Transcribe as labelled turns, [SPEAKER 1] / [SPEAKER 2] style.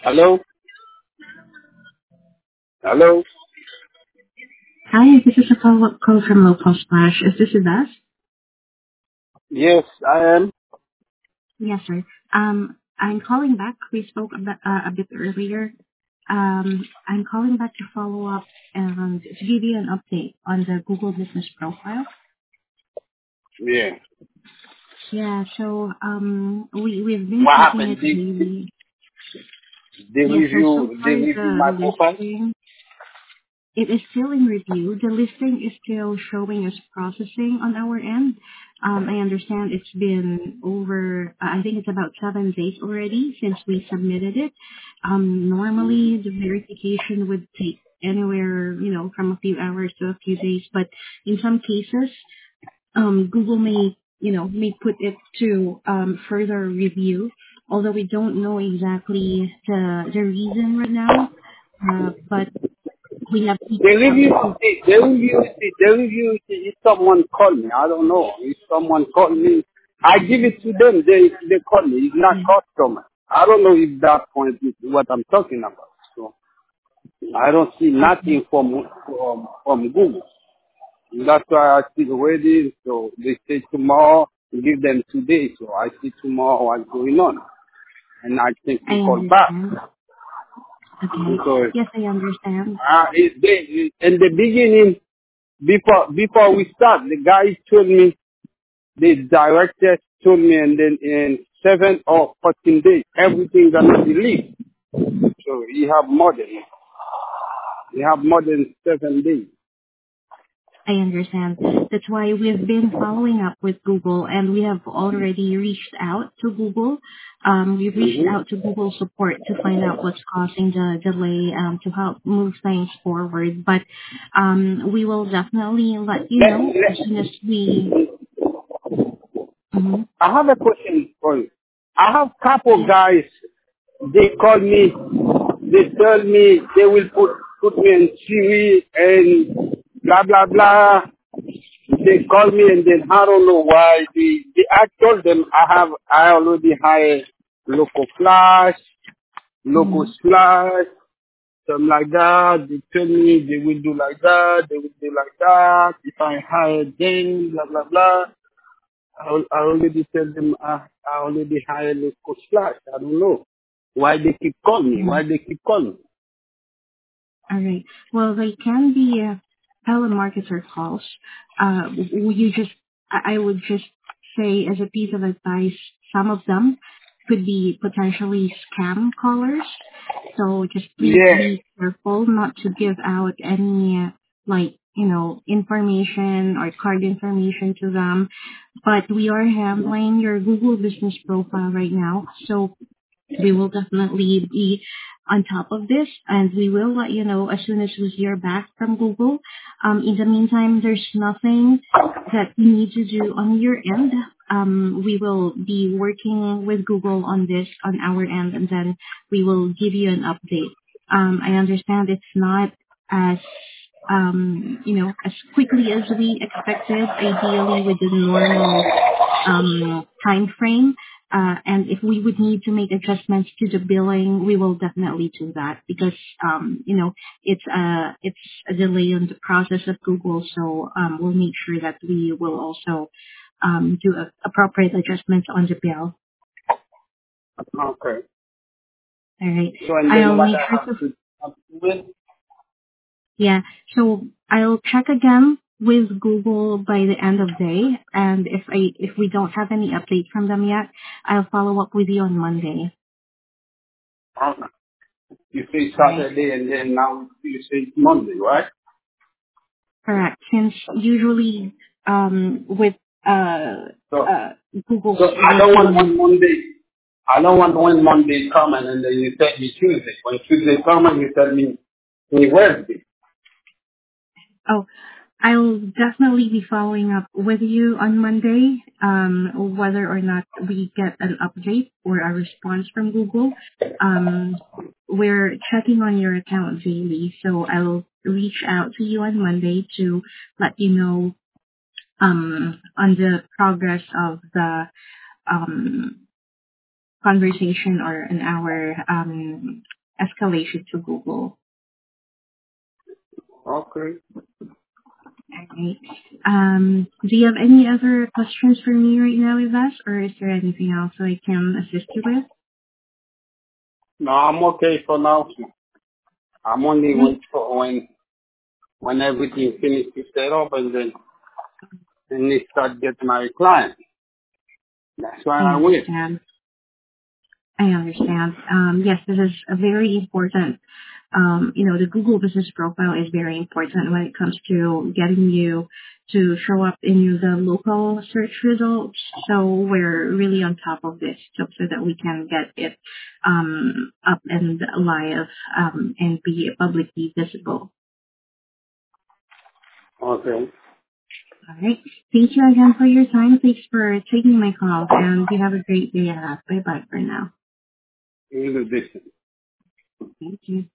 [SPEAKER 1] Hello? Hello?
[SPEAKER 2] Hi, this is a follow-up call from Local Splash. Is this Yvette?
[SPEAKER 1] Yes, I am.
[SPEAKER 2] Yes, sir. I'm calling back. We spoke a bit earlier. I'm calling back to follow up and to give you an update on the Google Business Profile.
[SPEAKER 1] Yeah.
[SPEAKER 2] Yeah, so we've been
[SPEAKER 1] What
[SPEAKER 2] checking
[SPEAKER 1] happened?
[SPEAKER 2] it daily.
[SPEAKER 1] They
[SPEAKER 2] Yeah, so
[SPEAKER 1] review,
[SPEAKER 2] far
[SPEAKER 1] they review
[SPEAKER 2] the
[SPEAKER 1] my profile?
[SPEAKER 2] listing, it is still in review. The listing is still showing as processing on our end. I understand it's been over, I think it's about 7 days already since we submitted it. Normally the verification would take anywhere, from a few hours to a few days, but in some cases, Google may put it to further review, although we don't know exactly the reason right now. But we have reached
[SPEAKER 1] They
[SPEAKER 2] out
[SPEAKER 1] review,
[SPEAKER 2] to
[SPEAKER 1] they review if someone call me. I don't know. If someone call me, I give it to them. They call me. It's not
[SPEAKER 2] yeah,
[SPEAKER 1] customer. I don't know if that point is what I'm talking about. So I don't see
[SPEAKER 2] okay.
[SPEAKER 1] nothing from Google. That's why I still waiting. So they say tomorrow, give them 2 days. So I see tomorrow what's going on. And I think
[SPEAKER 2] I
[SPEAKER 1] to call back.
[SPEAKER 2] understand. Okay.
[SPEAKER 1] Because
[SPEAKER 2] Yes, I understand.
[SPEAKER 1] in the beginning, before we start, the guy told me, the director told me, and then in 7 or 14 days, everything gonna be leaked. So you have more than 7 days.
[SPEAKER 2] I understand. That's why we've been following up with Google, and we have already reached out to Google. We've reached
[SPEAKER 1] hmm
[SPEAKER 2] out to Google support to find out what's causing the delay, to help move things forward. But we will definitely let you know as soon as we. Mhm.
[SPEAKER 1] I have a question for you. I have couple
[SPEAKER 2] Yeah.
[SPEAKER 1] guys, they call me, they tell me they will put me in TV and blah, blah, blah. They call me and then I don't know why. I told them I already hired local flash, local
[SPEAKER 2] Mhm.
[SPEAKER 1] slash, something like that. They tell me they will do like that, they will do like that. If I hire them, blah, blah, blah. I already tell them I already hired local flash. I don't know why they keep calling me.
[SPEAKER 2] Mhm.
[SPEAKER 1] Why they keep calling me.
[SPEAKER 2] All right. Well, they can be telemarketer calls. You just, I would just say as a piece of advice, some of them could be potentially scam callers. So just please
[SPEAKER 1] Yeah.
[SPEAKER 2] be careful not to give out any information or card information to them. But we are handling your Google business profile right now. So we will definitely be on top of this, and we will let you know as soon as we hear back from Google. In the meantime, there's nothing that you need to do on your end. We will be working with Google on this on our end, and then we will give you an update. I understand it's not as as quickly as we expected, ideally within normal time frame. And if we would need to make adjustments to the billing, we will definitely do that because, it's a delay in the process of Google. So, we'll make sure that we will also, do appropriate adjustments on the bill.
[SPEAKER 1] Okay.
[SPEAKER 2] All right.
[SPEAKER 1] So and then
[SPEAKER 2] I'll
[SPEAKER 1] what
[SPEAKER 2] make
[SPEAKER 1] I
[SPEAKER 2] sure
[SPEAKER 1] have
[SPEAKER 2] to
[SPEAKER 1] to do it?
[SPEAKER 2] Yeah. So I'll check again with Google by the end of day, and if we don't have any update from them yet, I'll follow up with you on Monday.
[SPEAKER 1] Okay. You say
[SPEAKER 2] All right.
[SPEAKER 1] Saturday and then now you say Monday, right?
[SPEAKER 2] Correct. Since usually with uh
[SPEAKER 1] So
[SPEAKER 2] uh Google's
[SPEAKER 1] so I don't want
[SPEAKER 2] working.
[SPEAKER 1] one Monday. I don't want one Monday coming and then you tell me Tuesday. When Tuesday coming, you tell me Wednesday.
[SPEAKER 2] Oh, I'll definitely be following up with you on Monday, whether or not we get an update or a response from Google. We're checking on your account daily, so I'll reach out to you on Monday to let you know on the progress of the um conversation or an hour escalation to Google.
[SPEAKER 1] Okay.
[SPEAKER 2] Alright. Do you have any other questions for me right now, Yves, or is there anything else that I can assist you with?
[SPEAKER 1] No, I'm okay for now. I'm only
[SPEAKER 2] Right.
[SPEAKER 1] wait for when everything finishes to set up and they start getting my client. That's why
[SPEAKER 2] I
[SPEAKER 1] I wait.
[SPEAKER 2] understand. I understand. Yes, this is a very important. The Google Business Profile is very important when it comes to getting you to show up in the local search results. So we're really on top of this so that we can get it up and live and be publicly visible.
[SPEAKER 1] Okay.
[SPEAKER 2] All right. Thank you again for your time. Thanks for taking my call, and you have a great day ahead. Bye bye for now.
[SPEAKER 1] In the distance.
[SPEAKER 2] Thank you.